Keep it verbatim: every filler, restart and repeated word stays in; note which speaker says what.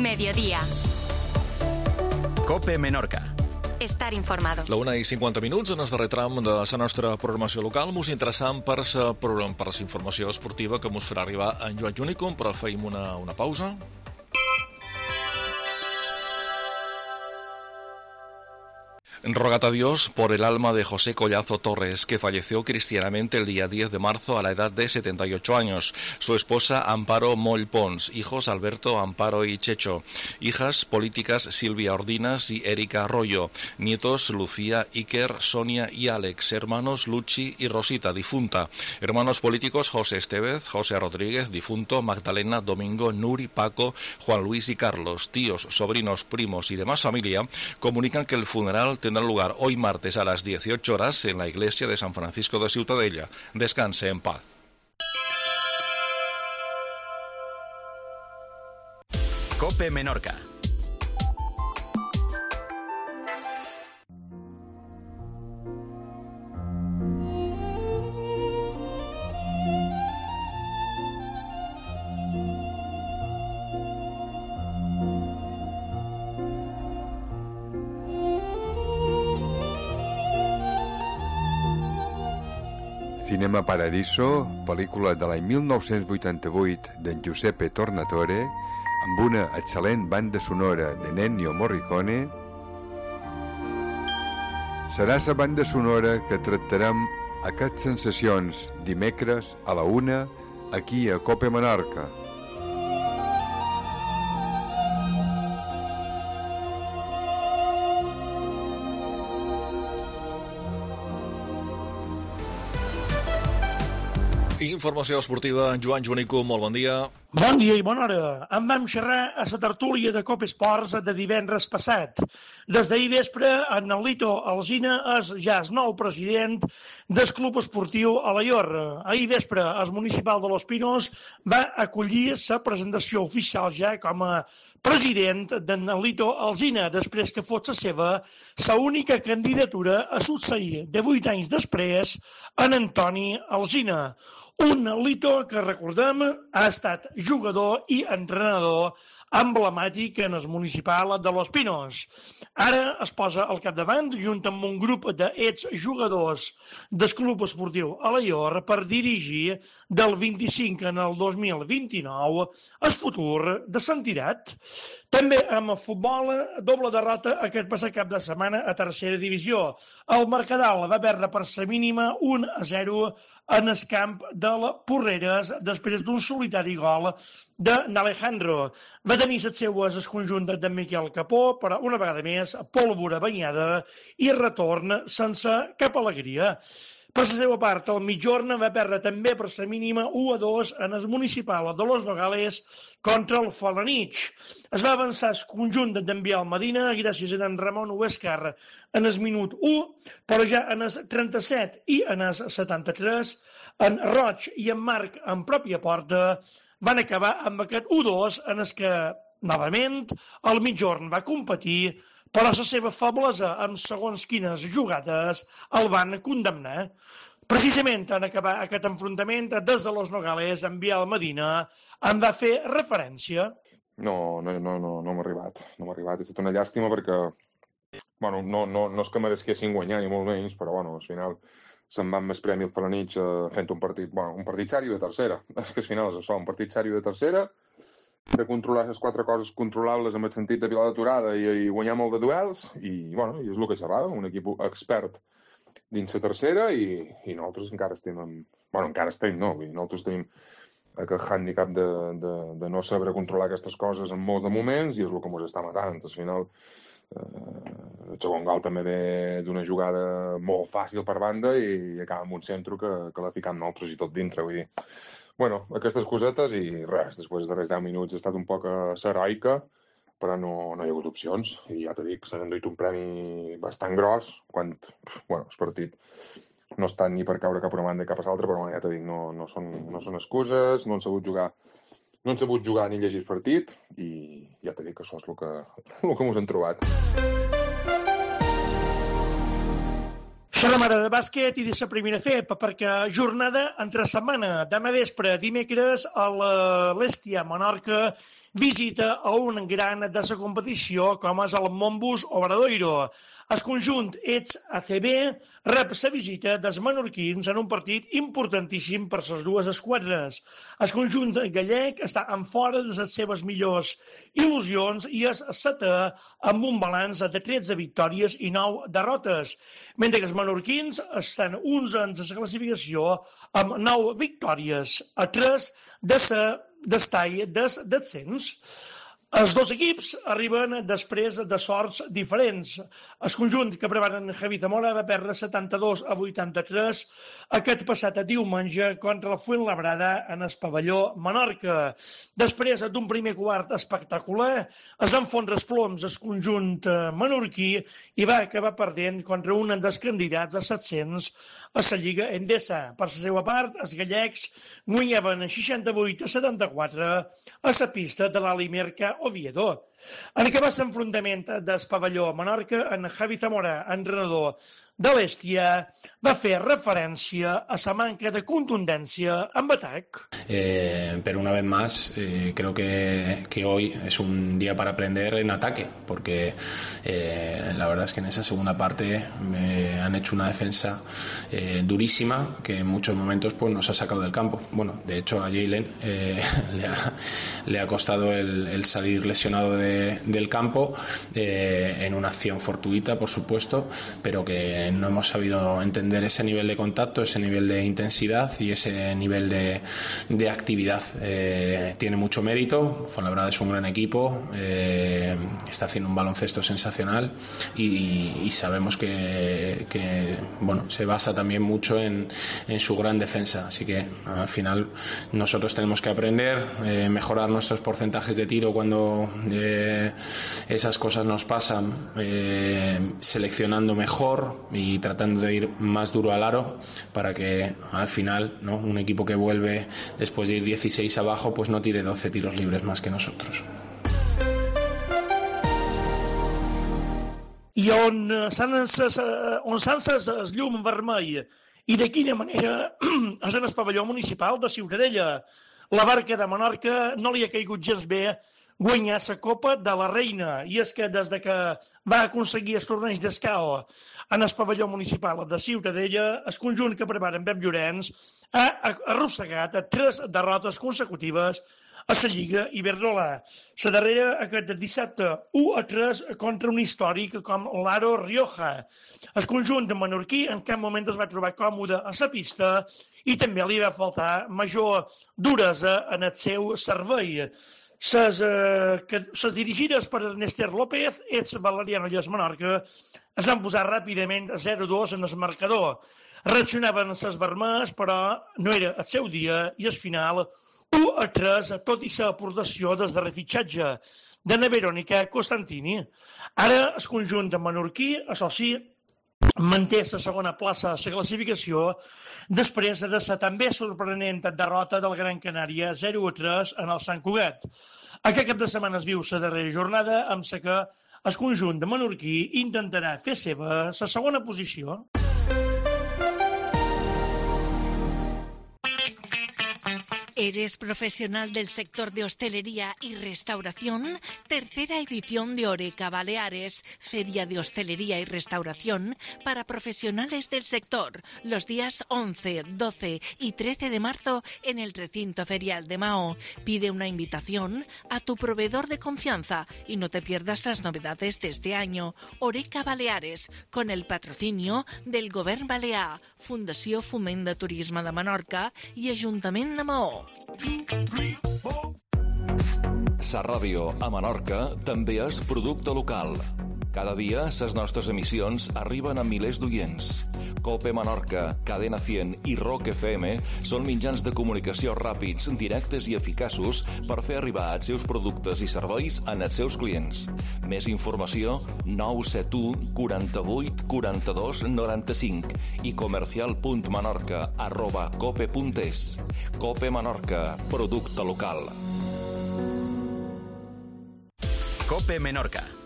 Speaker 1: Mediodía.
Speaker 2: COPE Menorca.
Speaker 1: Estar informado.
Speaker 3: La una i cinquanta minuts en el darrer tram de la nostra programació local. Mos interessant per la, per la informació esportiva que mos farà arribar en Joan Junicum, però feim una, una pausa. Rogad a Dios por el alma de José Collazo Torres, que falleció cristianamente el día diez de marzo a la edad de setenta y ocho años. Su esposa Amparo Moll Pons, hijos Alberto, Amparo y Checho, hijas políticas Silvia Ordinas y Erika Arroyo, nietos Lucía, Iker, Sonia y Alex, hermanos Luchi y Rosita, difunta, hermanos políticos José Estevez, José Rodríguez, difunto, Magdalena, Domingo, Nuri, Paco, Juan Luis y Carlos, tíos, sobrinos, primos y demás familia, comunican que el funeral tendrá lugar hoy martes a las dieciocho horas en la iglesia de San Francisco de Ciutadella. Descanse en paz.
Speaker 2: COPE Menorca.
Speaker 4: Cinema Paradiso, pel·lícula de l'any mil nou-cents vuitanta-vuit d'en Giuseppe Tornatore, amb una excel·lent banda sonora de Ennio Morricone. Serà la banda sonora que tractarem aquestes sensacions dimecres a la una aquí a COPE Menorca.
Speaker 3: Informació esportiva, Joan Junicum, molt bon dia.
Speaker 5: Bon dia i bona hora. En vam xerrar a la tertúlia de COPE Esports de divendres passat. Des d'ahir vespre, en Lito Alsina és ja el nou president del Club Esportiu Alaior. Ahir vespre, el municipal de Los Pinos va acollir la presentació oficial ja com a president d'en Lito Alsina, després que fos la seva la única candidatura a succeir de vuit anys després en Antoni Alsina. Un Lito que, recordem, ha estat jugador i entrenador emblemàtic en el municipal de Los Pinos. Ara es posa al capdavant, junt amb un grup d'exjugadors del Club Esportiu Alaior, per dirigir del vint-i-cinc en el dos mil vint-i-nou el futur de l'entitat. També amb futbol, doble derrota aquest passat cap de setmana a tercera divisió. El Mercadal va perdre per la mínima un a zero en el camp de la Porreres després d'un solitari gol de n'Alejandro. Va tenir les seues el conjunt de Miquel Capó, però una vegada més pólvora banyada i retorn sense cap alegria. Per la seva part, el Mitjorn va perdre també per la mínima u a dos en el municipal de Los Nogales contra el Falanich. Es va avançar el conjunt d'en Biel Medina gràcies a en Ramon Huescar en el minut u, però ja en el trenta-set i en el setanta-tres, en Roig i en Marc en pròpia porta van acabar amb aquest u dos en el que, novament, el Mitjorn va competir, però la seva feblesa amb segons quines jugades el van condemnar. Precisament en acabar aquest enfrontament, des de Los Nogales, en Biel Medina en va fer referència.
Speaker 6: No, no, no, no, no m'ha arribat. No m'ha arribat. Ha estat una llàstima perquè, bueno, no, no, no és que meresquessin guanyar, ni molt menys, però, bueno, al final se'n van més premi al Falanich eh, fent un partit, bueno, un partit sèrio de tercera. És que al final és això, un partit sèrio de tercera, de controlar les quatre coses controlables amb el sentit de pilota aturada i, i guanyar molt de duels, i, bueno, i és el que xerrava, un equip expert dins la tercera, i, i nosaltres encara estem amb... Bueno, encara estem, no? Vull dir, nosaltres tenim aquest hàndicap de, de, de no saber controlar aquestes coses en molts de moments, i és el que ens està matant. Al final, eh, el segon gol també ve d'una jugada molt fàcil per banda i acaba amb un centre que, que l'ha ficat nosaltres i tot dintre, vull dir... Bueno, aquestes cosetes i res, després dels darrers deu minuts ha estat un poc heroica, però no, no hi ha hagut opcions. I ja t'he dit, s'han enduit un premi bastant gros, quan, bueno, el partit no està ni per caure cap a una banda ni cap a l'altra, però bueno, ja t'he dit, no, no, són, no són excuses, no han sabut jugar, no han sabut jugar ni llegir el partit, i ja t'he dit que això és el que, el que ens hem trobat.
Speaker 5: Xerrem ara de bàsquet i de la primera F E P, perquè jornada entre setmana, demà vespre, dimecres, a l'Estia Menorca, visita a un gran de la competició com és el Montbus Obradoiro. El conjunt Ets A C B rep la visita dels menorquins en un partit importantíssim per les dues esquadres. El conjunt gallec està en fora de les seves millors il·lusions i és setè amb un balanç de tretze victòries i nou derrotes, mentre que els menorquins estan onzens a la classificació amb nou victòries a tres de la d'estall des descens. Els dos equips arriben després de sorts diferents. El conjunt que preparen Javi Zamora va perdre setanta-dos a vuitanta-tres aquest passat diumenge contra la Fuenlabrada en el pavelló Menorca. Després d'un primer quart espectacular, es enfondra els ploms el conjunt menorquí i va acabar perdent contra un dels candidats a set-cents a la Lliga Endesa. Per la seva part, els gallecs guanyaven seixanta-vuit a setanta-quatre a la pista de l'Alimerca Oviedo. En acabar l'enfrontament del pavelló Menorca, en Javi Zamora, entrenador de l'Hestia, va fer referència a la manca de contundència en atac.
Speaker 1: Eh, pero una vez más, eh, creo que, que hoy es un día para aprender en ataque, porque eh, la verdad es que en esa segunda parte me han hecho una defensa eh, durísima que en muchos momentos pues, nos ha sacado del campo. Bueno, de hecho a Jalen eh, le, ha, le ha costado el, el salir lesionado de, del campo eh, en una acción fortuita, por supuesto, pero que no hemos sabido entender ese nivel de contacto, ese nivel de intensidad y ese nivel de, de actividad. Eh, tiene mucho mérito, Fuenlabrada es un gran equipo, eh, está haciendo un baloncesto sensacional y, y sabemos que, que bueno, se basa también mucho en, en su gran defensa, así que al final nosotros tenemos que aprender, eh, mejorar nuestros porcentajes de tiro cuando eh, esas cosas nos pasan, eh, seleccionando mejor y tratando de ir más duro al aro para que al final, ¿no?, un equipo que vuelve después de ir dieciséis abajo pues no tire doce tiros libres más que nosotros.
Speaker 5: I on s'han encès el llum vermell i de quina manera és en el pavelló municipal de Ciutadella. La barca de Menorca no li ha caigut gens bé guanyar la Copa de la Reina, i és que des de que va aconseguir el torneig d'escau en el pavelló municipal de Ciutadella, el conjunt que prepara en Pep Llorenç ha arrossegat tres derrotes consecutives a la Lliga Iberdrola. La darrera aquest dissabte u a tres contra un històric com l'Aro Rioja. El conjunt menorquí en cap moment es va trobar còmode a la pista i també li va faltar major duresa en el seu servei. Les, eh, les dirigides per Ernester López, Ets Valeriano i es Menorca, es van posar ràpidament a zero dos en el marcador. Reaccionaven les vermelles, però no era el seu dia, i al final u a tres, tot i l'aportació des de refitxatge d'Anna Verónica Costantini. Ara el conjunt menorquí, això sí, manté la segona plaça a la classificació després de la també sorprenent derrota del Gran Canària zero a tres en el Sant Cugat. Aquest cap de setmana es viu la darrera jornada amb la que el conjunt de menorquí intentarà fer seva la segona posició.
Speaker 7: ¿Eres profesional del sector de hostelería y restauración? Tercera edición de Oreca Baleares, Feria de Hostelería y Restauración para profesionales del sector, los días once, doce y trece de marzo en el recinto ferial de Mahó. Pide una invitación a tu proveedor de confianza y no te pierdas las novedades de este año. Oreca Baleares, con el patrocinio del Govern Balear, Fundació Foment de Turisme de Menorca i Ajuntament de Mahó.
Speaker 8: Sa Ràdio a Menorca també és producte local. Cada dia ses nostres emissions arriben a milers d'oients. Cope Menorca, Cadena cent i Rock F M són mitjans de comunicació ràpids, directes i eficaços per fer arribar els seus productes i serveis als seus clients. Més informació nou set u quaranta-vuit quaranta-dos noranta-cinc i comercial.menorca arroba cope punt es. Cope Menorca, producte local.
Speaker 2: Cope Menorca.